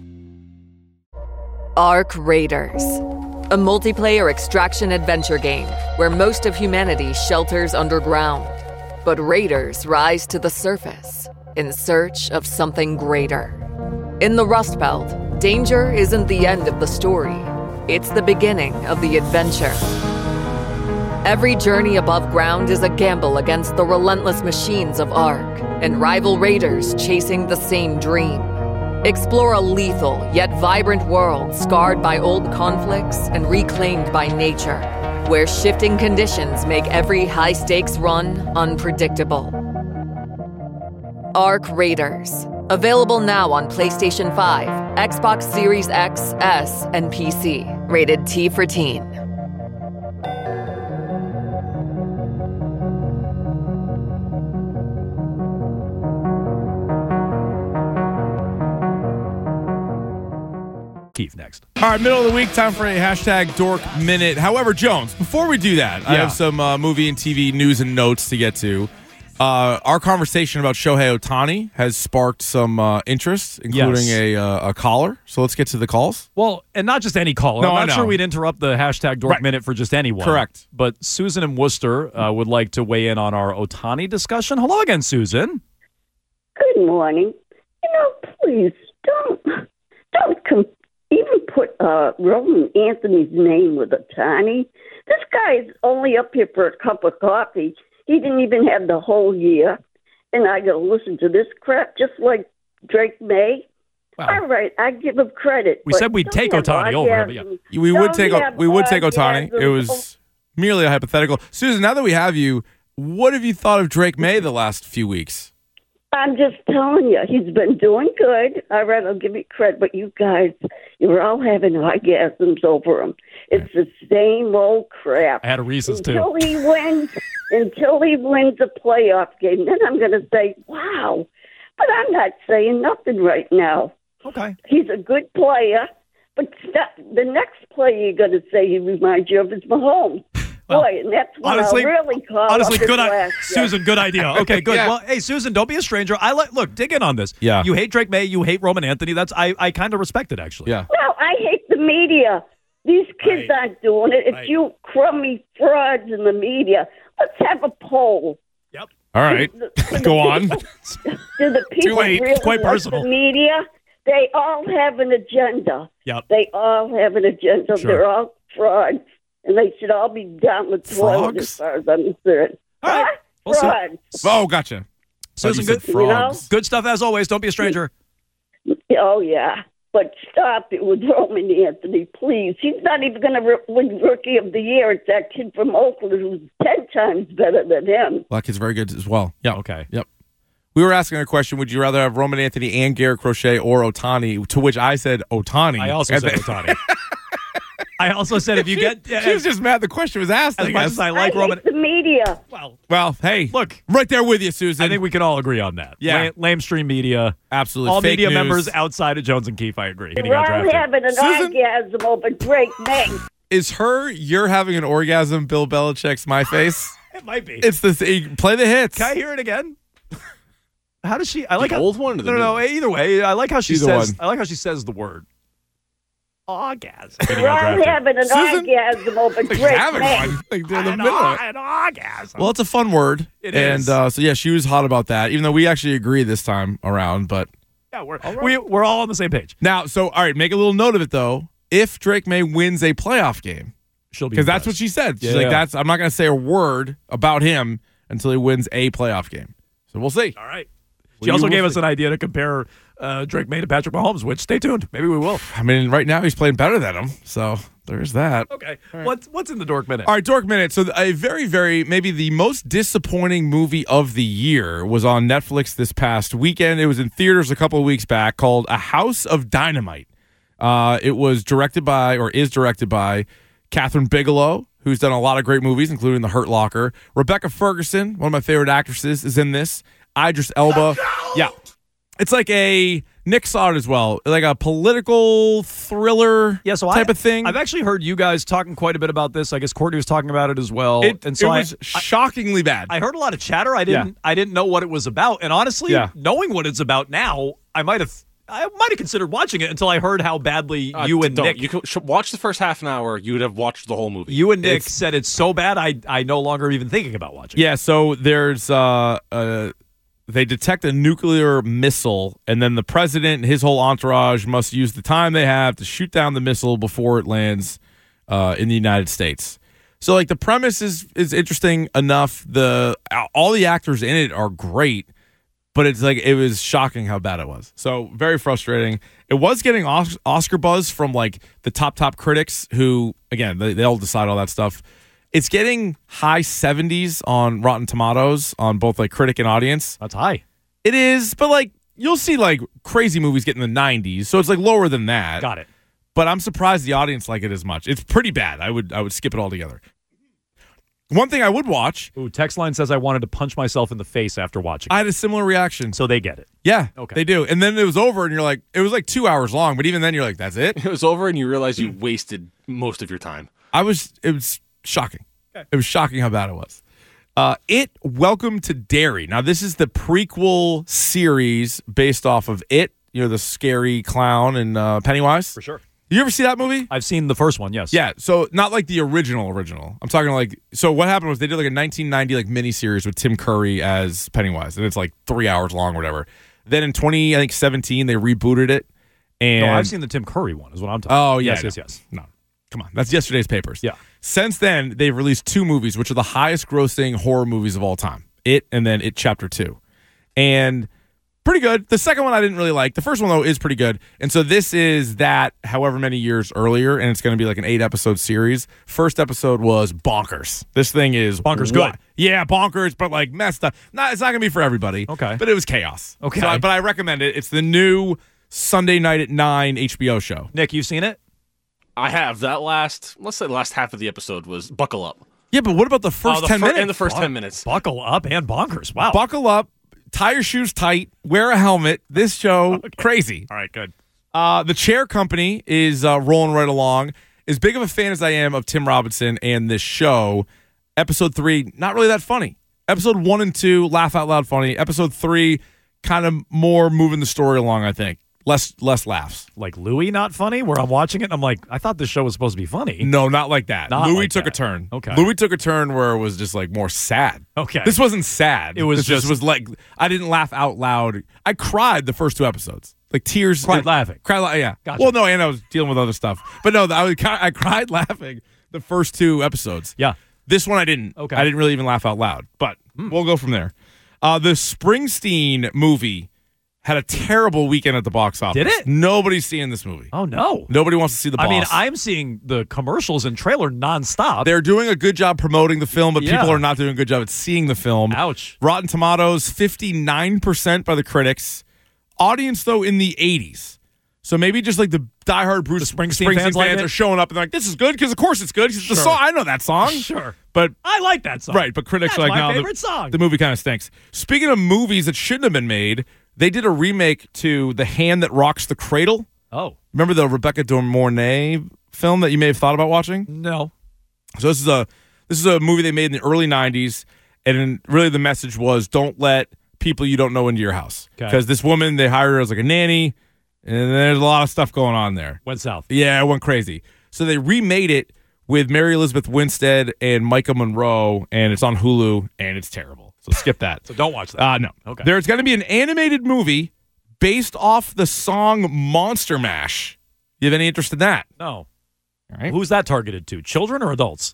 Ark Raiders, a multiplayer extraction adventure game where most of humanity shelters underground, but raiders rise to the surface in search of something greater. In the Rust Belt, danger isn't the end of the story, it's the beginning of the adventure. Every journey above ground is a gamble against the relentless machines of Ark and rival raiders chasing the same dream. Explore a lethal yet vibrant world scarred by old conflicts and reclaimed by nature, where shifting conditions make every high-stakes run unpredictable. Ark Raiders. Available now on PlayStation 5, Xbox Series X, S, and PC. Rated T for Teen. Keith next. All right, middle of the week, time for a hashtag Dork Minute. However, Jones, before we do that, I have some movie and TV news and notes to get to. Our conversation about Shohei Ohtani has sparked some interest, including a caller. So let's get to the calls. Well, and not just any caller. No, I'm not sure we'd interrupt the hashtag Dork Minute for just anyone. Correct. But Susan in Worcester would like to weigh in on our Ohtani discussion. Hello again, Susan. Good morning. Please don't even put Roland Anthony's name with Ohtani. This guy is only up here for a cup of coffee. He didn't even have the whole year. And I got to listen to this crap just like Drake May. Well, all right, I give him credit. We said we'd take Ohtani over him. We would take Ohtani. It was merely a hypothetical. Susan, now that we have you, what have you thought of Drake May the last few weeks? I'm just telling you, he's been doing good. All right, I'll give you credit. But you guys, you're all having orgasms over him. It's the same old crap. I had a Reese's, too. Until he wins a playoff game, then I'm going to say, wow. But I'm not saying nothing right now. Okay. He's a good player, But the next player you're going to say he reminds you of is Mahomes. Well, boy, and that's when honestly, I really call honestly, up his good last Susan, good idea. Okay, good. Yeah. Well, hey, Susan, don't be a stranger. Look, dig in on this. Yeah. You hate Drake May, you hate Roman Anthony. I kind of respect it, actually. Yeah. No, I hate the media. These kids aren't doing it. It's Right. you crummy frauds in the media. Let's have a poll. Yep. All right. Go on. Do the people late. really It's quite like personal. the media? They all have an agenda. Yep. They all have an agenda. Sure. They're all frauds, and they should all be down the toilet Frogs? as far as I'm concerned. All right. Huh? We'll see. Frauds. Oh, gotcha. Susan, Thought you said good, frogs. good stuff as always. Don't be a stranger. Oh, yeah. But stop it with Roman Anthony, please. He's not even going to win Rookie of the Year. It's that kid from Oakland who's 10 times better than him. Well, that kid's very good as well. Yeah. Okay. Yep. We were asking a question, would you rather have Roman Anthony and Garrett Crochet or Otani? To which I said Otani. I also said Otani. I also said if you get She was just mad the question was asked. as much as I like Roman. hate the media. Well, hey, Look, right there with you, Susan. I think we can all agree on that. Yeah. Lamestream media. Absolutely. All Fake media news. members outside of Jones and Keefe, I agree. He We're got all drafted. having an Susan? orgasm over Drake May. Is you're having an orgasm, Bill Belichick's my face? It might be. It's this. Play the hits. Can I hear it again? How does she? I like The how, old one or the new No. one? Either way, I like how she Either says. one. I like how she says the word. Orgasm. We're all having an orgasm over Like Drake having May. one. Like they're in the middle of it. An orgasm. Well, it's a fun word. It and is. so yeah, she was hot about that, even though we actually agree this time around. But Yeah, we're all on the same page. now, so all right, make a little note of it though. If Drake May wins a playoff game, She'll be because that's impressed. what she said. She's Yeah. like, "That's I'm not going to say a word about him until he wins a playoff game." So we'll see. All right. We She also will gave us see. an idea to compare Drake May to Patrick Mahomes, which stay tuned. Maybe we will. I mean, right now he's playing better than him, so there's that. Okay. What's in the Dork Minute? All right, Dork Minute. So a very, very, maybe the most disappointing movie of the year was on Netflix this past weekend. It was in theaters a couple of weeks back, called A House of Dynamite. It was directed by, or is directed by, Catherine Bigelow, who's done a lot of great movies, including The Hurt Locker. Rebecca Ferguson, one of my favorite actresses, is in this. Idris Elba. Yeah. It's like a, Nick saw it as well, like a political thriller type of thing. I've actually heard you guys talking quite a bit about this. I guess Courtney was talking about it as well. It so was shockingly bad. I heard a lot of chatter. I didn't know what it was about. And honestly, knowing what it's about now, I might have considered watching it until I heard how badly you and Nick. You should watch the first half an hour. You would have watched the whole movie. You and Nick said it's so bad. I no longer even thinking about watching. Yeah. So there's they detect a nuclear missile, and then the president and his whole entourage must use the time they have to shoot down the missile before it lands in the United States. So, like, the premise is interesting enough. All the actors in it are great, but it's like it was shocking how bad it was. So, very frustrating. It was getting Oscar buzz from like the top critics, who again they'll decide all that stuff. It's getting high 70s on Rotten Tomatoes on both like critic and audience. That's high. It is, but like you'll see like crazy movies get in the 90s, so it's like lower than that. Got it. But I'm surprised the audience like it as much. It's pretty bad. I would skip it altogether. One thing I would watch. Ooh, text line says I wanted to punch myself in the face after watching. I had a similar reaction. So they get it. Yeah, okay, they do. And then it was over, and you're like, it was like 2 hours long. But even then, you're like, that's it. It was over, and you realize you wasted most of your time. It was shocking. Okay. It was shocking how bad it was. Welcome to Derry. Now, this is the prequel series based off of It. You know, the scary clown and Pennywise. For sure. You ever see that movie? I've seen the first one, yes. Yeah, so not like the original. I'm talking like, so what happened was they did like a 1990 like miniseries with Tim Curry as Pennywise, and it's like 3 hours long or whatever. Then in 2017 they rebooted it. And no, I've seen the Tim Curry one is what I'm talking about. Oh, yeah. Yes. No, come on. That's yesterday's papers. Yeah. Since then, they've released two movies, which are the highest grossing horror movies of all time. It and then It Chapter 2. And pretty good. The second one I didn't really like. The first one, though, is pretty good. And so this is that however many years earlier, and it's going to be like an 8-episode series. First episode was bonkers. This thing is bonkers good. Yeah, bonkers, but like messed up. It's not going to be for everybody. Okay. But it was chaos. Okay. But I recommend it. It's the new Sunday night at 9 HBO show. Nick, you've seen it? I have. Let's say the last half of the episode was buckle up. Yeah, but what about the first 10 minutes? And the first 10 minutes. Buckle up and bonkers. Wow. Buckle up. Tie your shoes tight. Wear a helmet. This show, crazy. All right, good. The Chair Company is rolling right along. As big of a fan as I am of Tim Robinson and this show, episode 3, not really that funny. Episode 1 and 2, laugh out loud funny. Episode 3, kind of more moving the story along, I think. Less laughs. Like Louis not funny? Where I'm watching it and I'm like, I thought this show was supposed to be funny. No, not like that. Not Louis like took that. a turn. Okay. Louis took a turn where it was just like more sad. Okay. This wasn't sad. It was this just was like, I didn't laugh out loud. I cried the first 2 episodes. Like tears. Laughing. Yeah. Gotcha. Well, no, and I was dealing with other stuff. But no, I cried laughing the first 2 episodes. Yeah. This one I didn't. Okay. I didn't really even laugh out loud. But we'll go from there. The Springsteen movie had a terrible weekend at the box office. Did it? Nobody's seeing this movie. Oh, no. Nobody wants to see the boss. I mean, I'm seeing the commercials and trailer nonstop. They're doing a good job promoting the film, but Yeah. people are not doing a good job at seeing the film. Ouch. Rotten Tomatoes, 59% by the critics. Audience, though, in the 80s. So maybe just like the diehard Bruce Springsteen fans like are showing up and they're like, this is good because, of course, it's good. 'Cause the song, I know that song. Sure. But I like that song. Right, but critics That's are like, my no, favorite song. the movie kind of stinks. Speaking of movies that shouldn't have been made, they did a remake to The Hand That Rocks the Cradle. Oh. Remember the Rebecca De Mornay film that you may have thought about watching? No. So this is a movie they made in the early 90s, and really the message was don't let people you don't know into your house. Okay. Because this woman, they hired her as like a nanny, and there's a lot of stuff going on there. Went south. Yeah, it went crazy. So they remade it with Mary Elizabeth Winstead and Micah Monroe, and it's on Hulu, and it's terrible. So skip that. So don't watch that. No. Okay. There's going to be an animated movie based off the song Monster Mash. You have any interest in that? No. All right. Who's that targeted to? Children or adults?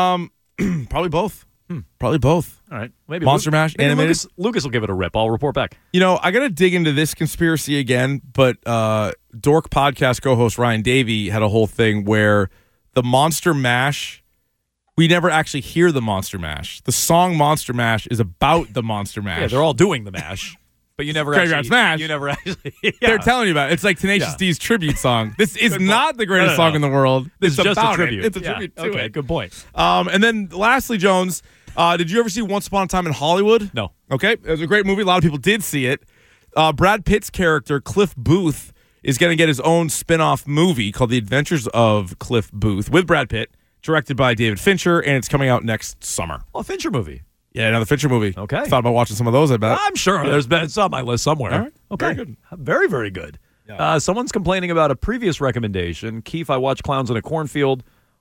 Probably both. Probably both. All right. Maybe Monster Mash, maybe animated. Lucas will give it a rip. I'll report back. You know, I got to dig into this conspiracy again, but Dork podcast co-host Ryan Davey had a whole thing where the Monster Mash, we never actually hear the Monster Mash. The song Monster Mash is about the Monster Mash. Yeah, they're all doing the mash, but you never Graveyard actually. Smash. You never actually. Yeah. They're telling you about it. It's like Tenacious D's tribute song. This is not the greatest song in the world. This is It's just a about tribute. It. It's a tribute to okay, it. good point. And then lastly, Jones, did you ever see Once Upon a Time in Hollywood? No. Okay. It was a great movie. A lot of people did see it. Brad Pitt's character, Cliff Booth, is going to get his own spin-off movie called The Adventures of Cliff Booth with Brad Pitt, directed by David Fincher, and it's coming out next summer. Well, a Fincher movie. Yeah, another Fincher movie. Okay. Thought about watching some of those, I bet. I'm sure it's on my list somewhere. All right. Okay. Very good. Very, very good. Yeah. Someone's complaining about a previous recommendation. Keith, I watched Clowns in a Cornfield.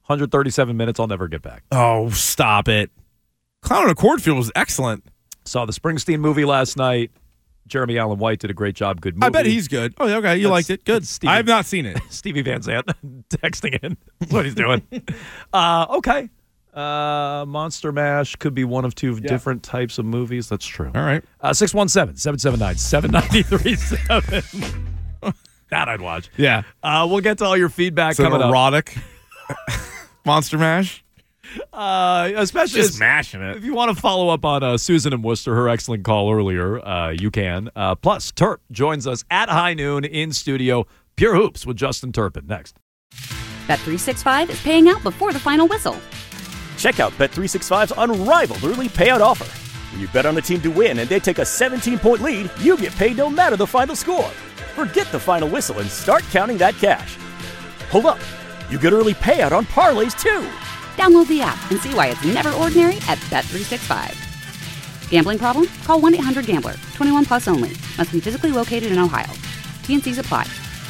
137 minutes. I'll never get back. Oh, stop it. Clown in a Cornfield was excellent. Saw the Springsteen movie last night. Jeremy Allen White did a great job. Good movie. I bet he's good. Oh, yeah, okay. You liked it. Good. I have not seen it. Stevie Van Zandt texting in. That's what he's doing. Okay. Monster Mash could be one of two different types of movies. That's true. All right. 617-779-7937. That I'd watch. Yeah. We'll get to all your feedback Some coming up. erotic Monster Mash. Especially Just mashing it. If you want to follow up on Susan and Worcester, her excellent call earlier, you can. Plus, Turp joins us at high noon in studio. Pure Hoops with Justin Turpin next. Bet365 is paying out before the final whistle. Check out Bet365's unrivaled early payout offer. When you bet on a team to win and they take a 17-point lead, you get paid no matter the final score. Forget the final whistle and start counting that cash. Hold up. You get early payout on parlays, too. Download the app and see why it's never ordinary at Bet365. Gambling problem? Call 1-800-GAMBLER. 21 plus only. Must be physically located in Ohio. T&Cs apply.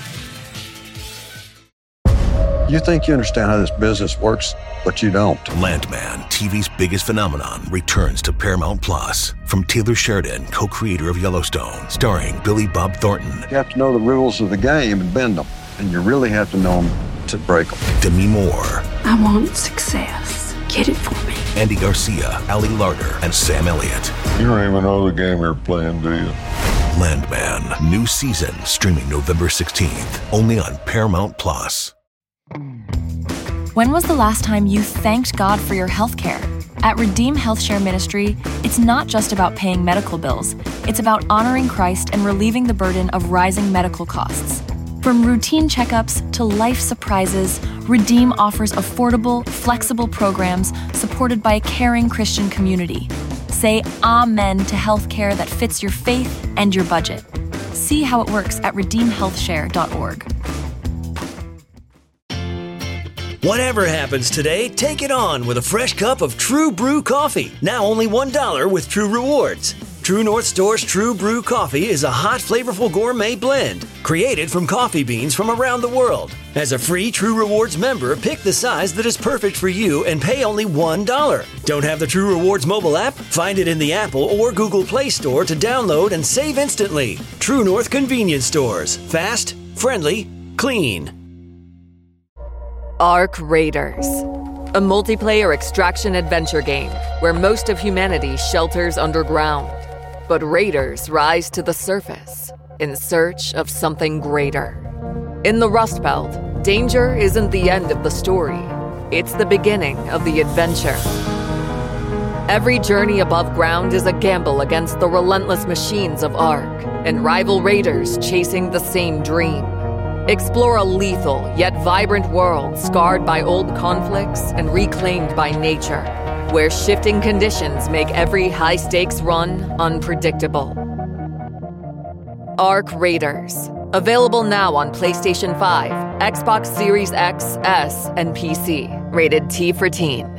You think you understand how this business works, but you don't. Landman, TV's biggest phenomenon, returns to Paramount Plus. From Taylor Sheridan, co-creator of Yellowstone, starring Billy Bob Thornton. You have to know the rules of the game and bend them, and you really have to know them to break them. Demi Moore. I want success. Get it for me. Andy Garcia, Ali Larter, and Sam Elliott. You don't even know the game you're playing, do you? Landman, new season, streaming November 16th, only on Paramount Plus. When was the last time you thanked God for your health care? At Redeem Health Share Ministry, it's not just about paying medical bills. It's about honoring Christ and relieving the burden of rising medical costs. From routine checkups to life surprises, Redeem offers affordable, flexible programs supported by a caring Christian community. Say amen to health care that fits your faith and your budget. See how it works at redeemhealthshare.org. Whatever happens today, take it on with a fresh cup of True Brew coffee. Now only $1 with True Rewards. True North Store's True Brew coffee is a hot, flavorful gourmet blend created from coffee beans from around the world. As a free True Rewards member, pick the size that is perfect for you and pay only $1. Don't have the True Rewards mobile app? Find it in the Apple or Google Play Store to download and save instantly. True North Convenience Stores. Fast, friendly, clean. Ark Raiders, a multiplayer extraction adventure game where most of humanity shelters underground, but raiders rise to the surface in search of something greater. In the Rust Belt, danger isn't the end of the story, it's the beginning of the adventure. Every journey above ground is a gamble against the relentless machines of Ark and rival raiders chasing the same dream. Explore a lethal yet vibrant world scarred by old conflicts and reclaimed by nature, where shifting conditions make every high-stakes run unpredictable. Ark Raiders. Available now on PlayStation 5, Xbox Series X, S, and PC. Rated T for Teen.